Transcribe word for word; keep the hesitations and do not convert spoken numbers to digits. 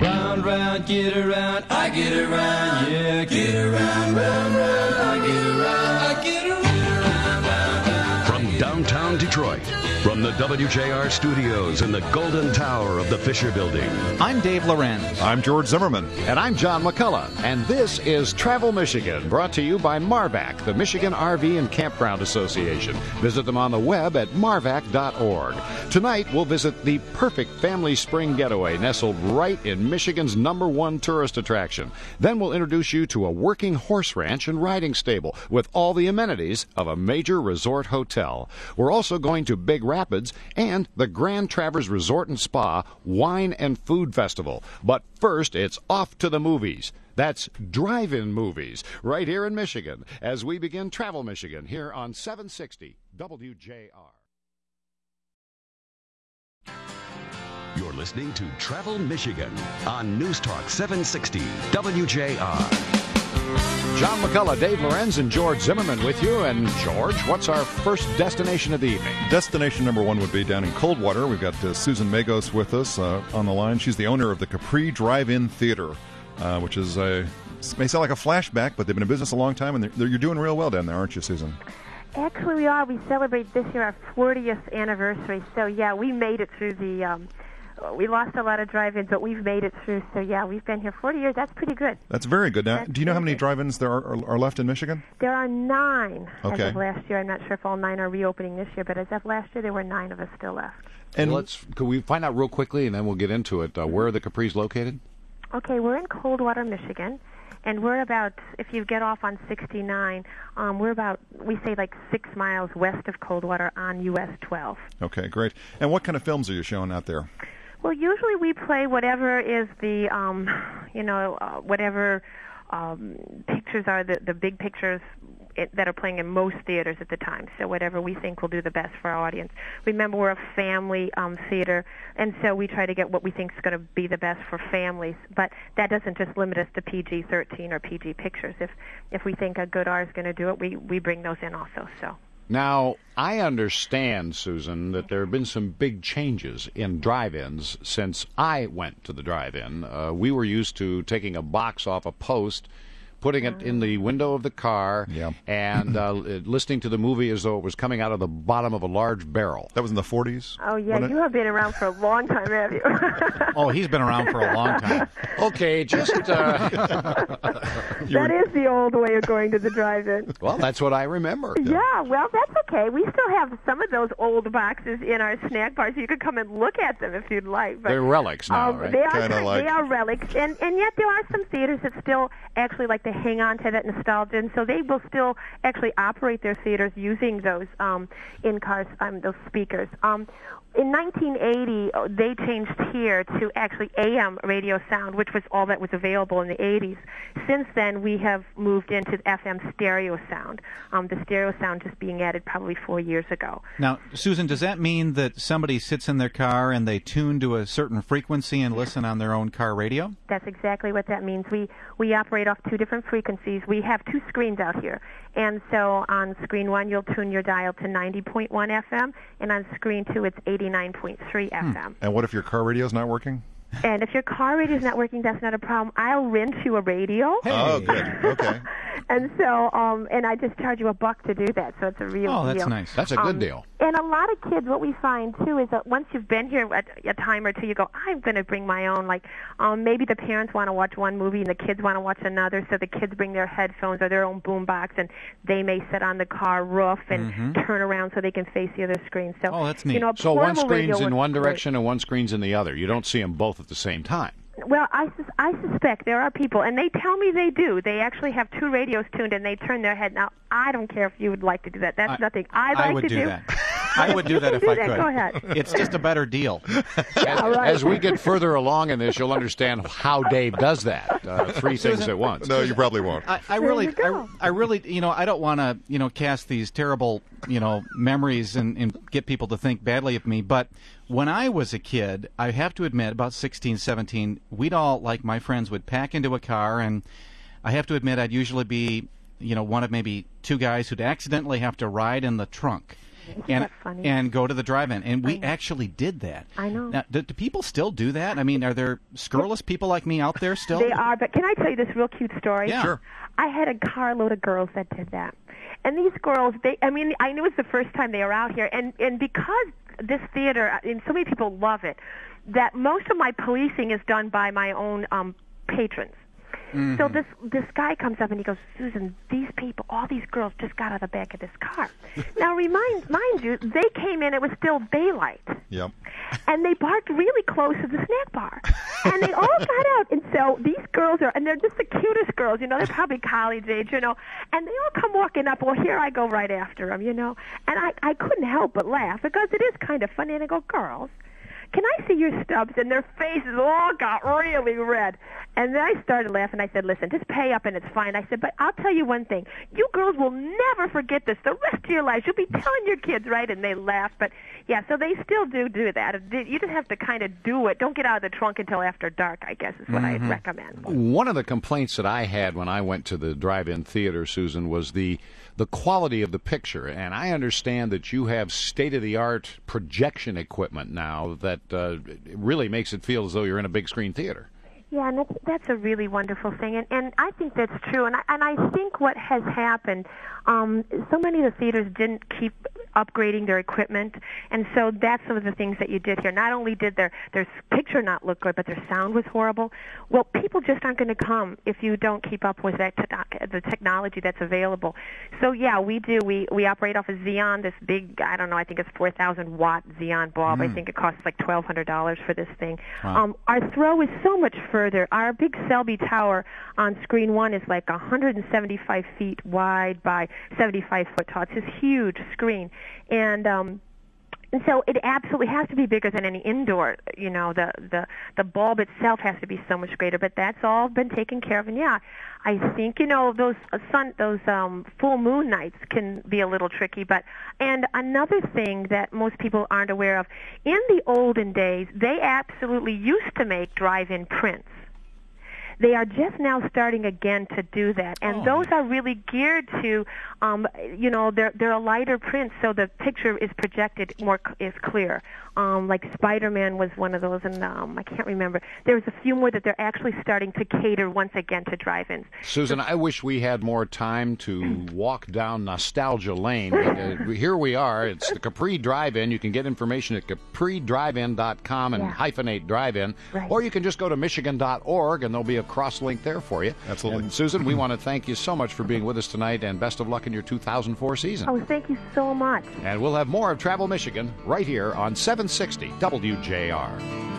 Round, round, get around, I get around, yeah, get around, round, round, I get around, I get around, round, round, round. From downtown Detroit, from the W J R studios in the Golden Tower of the Fisher Building. I'm Dave Lorenz. I'm George Zimmerman. And I'm John McCullough. And this is Travel Michigan, brought to you by Marvac, the Michigan R V and Campground Association. Visit them on the web at marvac dot org. Tonight, we'll visit the perfect family spring getaway nestled right in Michigan's number one tourist attraction. Then we'll introduce you to a working horse ranch and riding stable with all the amenities of a major resort hotel. We're also going to Big Rapids and the Grand Traverse Resort and Spa Wine and Food Festival. But first, it's off to the movies. That's drive-in movies right here in Michigan as we begin Travel Michigan here on seven sixty W J R. You're listening to Travel Michigan on News Talk seven sixty W J R. John McCullough, Dave Lorenz, and George Zimmerman with you. And George, what's our first destination of the evening? Destination number one would be down in Coldwater. We've got uh, Susan Magos with us uh, on the line. She's the owner of the Capri Drive-In Theater, uh, which is a, may sound like a flashback, but they've been in business a long time, and they're, they're, you're doing real well down there, aren't you, Susan? Actually, we are. We celebrate this year our fortieth anniversary. So, yeah, we made it through the... Um, we lost a lot of drive-ins, but we've made it through. So, yeah, we've been here forty years. That's pretty good. That's very good. Now, That's do you know how many good. drive-ins there are, are, are left in Michigan? There are nine Okay. as of last year. I'm not sure if all nine are reopening this year, but as of last year, there were nine of us still left. And let's could we find out real quickly, and then we'll get into it. Uh, where are the Capris located? Okay, we're in Coldwater, Michigan, and we're about, if you get off on sixty-nine, um, we're about, we say like six miles west of Coldwater on U S twelve. Okay, great. And what kind of films are you showing out there? Well, usually we play whatever is the, um, you know, uh, whatever um, pictures are the, the big pictures it, that are playing in most theaters at the time. So whatever we think will do the best for our audience. Remember, we're a family um, theater, and so we try to get what we think is going to be the best for families. But that doesn't just limit us to P G thirteen or P G pictures. If if we think a good R is going to do it, we, we bring those in also. So. Now, I understand, Susan, that there have been some big changes in drive-ins since I went to the drive-in. Uh, we were used to taking a box off a post, putting it in the window of the car, Yeah. and uh, listening to the movie as though it was coming out of the bottom of a large barrel. That was in the forties? Oh, yeah, wasn't you it? have been around for a long time, have you? Oh, he's been around for a long time. Okay, just... Uh, That is the old way of going to the drive-in. well, that's what I remember. Yeah, well, that's okay. We still have some of those old boxes in our snack bar, so you could come and look at them if you'd like. But, They're relics now, um, right? They are, Kinda like- they are relics, and, and yet there are some theaters that still actually like to hang on to that nostalgia, and so they will still actually operate their theaters using those um, in-cars, um, those speakers. Um, in nineteen eighty, uh, they changed here to actually A M radio sound, which was all that was available in the eighties. Since then, we have moved into F M stereo sound, um, the stereo sound just being added probably four years ago. Now, Susan, does that mean that somebody sits in their car and they tune to a certain frequency and listen on their own car radio? That's exactly what that means. We we operate off two different frequencies. We have two screens out here. And so on screen one, you'll tune your dial to ninety point one F M, and on screen two, it's eighty-nine point three F M. And what if your car radio's not working? And if your car radio's not working, that's not a problem. I'll rent you a radio. Oh, good. Okay. And so, um, and I just charge you a buck to do that, so it's a real Oh, that's deal. nice. That's a good Um, deal. And a lot of kids, what we find, too, is that once you've been here a, a time or two, you go, I'm going to bring my own. Like, um, maybe the parents want to watch one movie and the kids want to watch another, so the kids bring their headphones or their own boombox, and they may sit on the car roof and turn around so they can face the other screen. So, Oh, that's neat. You know, a So one portable radio screen's in works one great. direction and one screen's in the other. You don't see them both at the same time. Well, I, sus- I suspect there are people, and they tell me they do. They actually have two radios tuned, and they turn their head. Now, I don't care if you would like to do that. That's I- nothing I'd I like would to do that. I would do that if do I that. could. Go ahead. It's just a better deal. As, right. as we get further along in this, you'll understand how Dave does that. Uh, three things at once. No, you probably won't. I, I There really, you go. I, I really, you know, I don't want to, you know, cast these terrible, you know, memories and, and get people to think badly of me. But when I was a kid, I have to admit, about sixteen, seventeen, we'd all, like my friends, would pack into a car, and I have to admit, I'd usually be, you know, one of maybe two guys who'd accidentally have to ride in the trunk. and that funny? and go to the drive-in. And we I know. actually did that. I know. Now, do, do people still do that? I mean, are there scurrilous people like me out there still? They are, but can I tell you this real cute story? Yeah. Sure. I had a carload of girls that did that. And these girls, they, I mean, I knew it was the first time they were out here. And, and because this theater, and so many people love it, that most of my policing is done by my own um, patrons. Mm-hmm. So this this guy comes up and he goes, Susan, these people, all these girls just got out of the back of this car. Now, remind mind you, they came in, it was still daylight. Yep. And they parked really close to the snack bar. And they all got out. And so these girls are, and they're just the cutest girls, you know, they're probably college age, you know. And they all come walking up. Well, here I go right after them, you know. And I, I couldn't help but laugh because it is kind of funny. And I go, girls, can I see your stubs? And their faces all got really red. And then I started laughing. I said, listen, just pay up and it's fine. I said, but I'll tell you one thing. You girls will never forget this the rest of your lives. You'll be telling your kids, right? And they laughed. But, yeah, so they still do do that. You just have to kind of do it. Don't get out of the trunk until after dark, I guess, is what mm-hmm. I'd recommend. One of the complaints that I had when I went to the drive-in theater, Susan, was the the quality of the picture. And I understand that you have state-of-the-art projection equipment now that uh, really makes it feel as though you're in a big screen theater. Yeah, and that's, that's a really wonderful thing, and, and I think that's true. And I, and I think what has happened, um, so many of the theaters didn't keep upgrading their equipment, and so that's some of the things that you did here. Not only did their their picture not look good, but their sound was horrible. Well, people just aren't going to come if you don't keep up with that te- the technology that's available. So yeah, we do. We we operate off of Xeon, this big, I don't know, I think it's four thousand watt Xeon bulb. Mm. I think it costs like twelve hundred dollars for this thing. Wow. Um, our throw is so much further. Our big Selby Tower on screen one is like one hundred seventy-five feet wide by seventy-five foot tall. It's this huge screen. And um, and so it absolutely has to be bigger than any indoor. You know, the, the, the bulb itself has to be so much greater. But that's all been taken care of. And, yeah, I think, you know, those uh, sun, those um, full moon nights can be a little tricky. But and another thing that most people aren't aware of, in the olden days, they absolutely used to make drive-in prints. They are just now starting again to do that, and oh. those are really geared to, um, you know, they're they're a lighter print, so the picture is projected more is clear. Um, like Spider-Man was one of those, and um, I can't remember. There's a few more that they're actually starting to cater once again to drive-ins. Susan, I wish we had more time to walk down nostalgia lane. uh, here we are. It's the Capri Drive-In. You can get information at capri drive in dot com and yeah. hyphenate drive-in, right. or you can just go to michigan dot org, and there'll be a cross-link there for you. Absolutely. And Susan, we want to thank you so much for being with us tonight, and best of luck in your two thousand four season. Oh, thank you so much. And we'll have more of Travel Michigan right here on seven sixty W J R.